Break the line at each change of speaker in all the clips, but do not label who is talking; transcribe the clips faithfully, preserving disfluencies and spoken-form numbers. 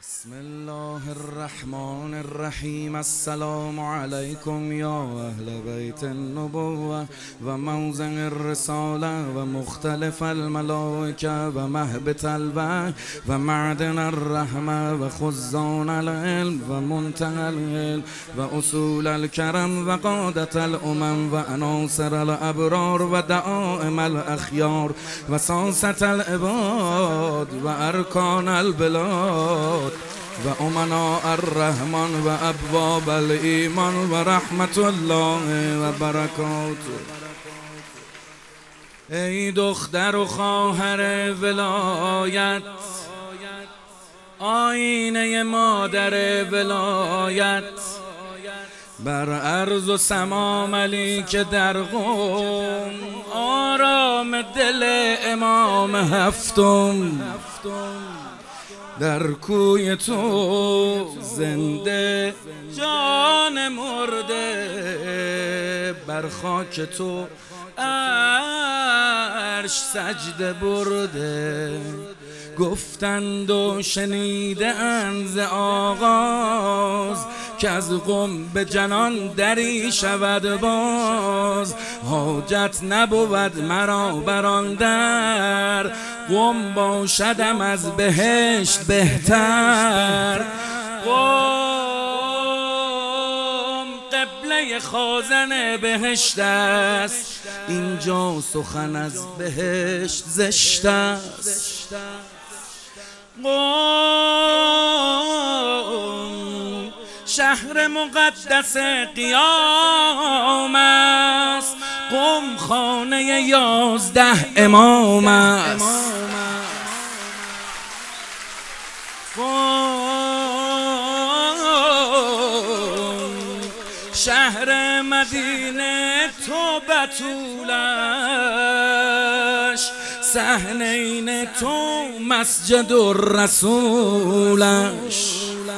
بسم الله الرحمن الرحیم. السلام علیکم یا اهل بیت النبوة و موضع الرساله و مختلف الملائکه و مهبط الوحی و معدن الرحمه و خزان العلم و منتهى العلم و اصول الکرم و قادة الامم و عناصر الابرار و دعائم الاخیار و ساسة العباد و ارکان البلاد و امناء الرحمن و ابواب الایمان و رحمت الله و برکاته. ای دختر و خواهر ولایت، آینه مادر ولایت، بر عرض و سما ملیک در قم، آرام دل امام هفتم، در کوی تو زنده جان مرده، بر خاک تو عرش سجده برده. گفتند و شنیدند ز آغاز که از قم به جنان دری شود باز. حاجت نبود مرا بر آن در، قم باشدم از بهشت بهتر. قم قبله خازن بهشت است، اینجا سخن از بهشت زشت است. قم شهر مقدس قیام است، قم خانه یازده امام است. قم شهر مدینه تو بتولش، صحنین تو مسجد الرسولش.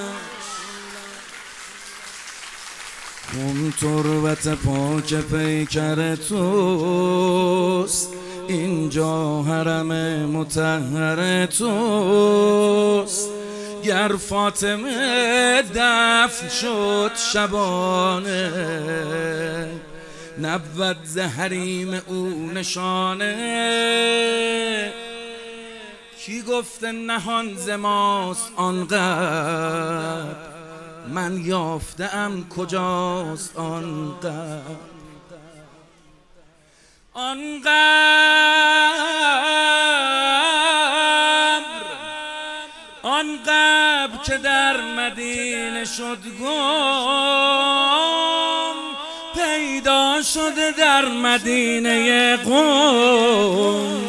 قم تربت پاک پیکر توست، اینجا حرم مطهر توست. گر فاطمه دفن شد شبانه، نبود ز حریم او نشانه. کی گفته نهان ز ماست آنقدر، من یافته ام کجاست آن قبر. آن قبر آن قبر که در مدینه شد گم، پیدا شده در مدینه قم.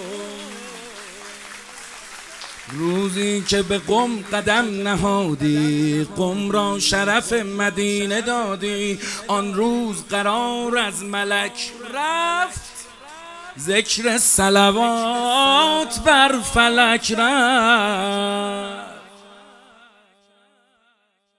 روزی که به قم قدم نهادی، قم را شرف مدینه دادی. آن روز قرار از ملک رفت، ذکر صلوات بر فلک رفت.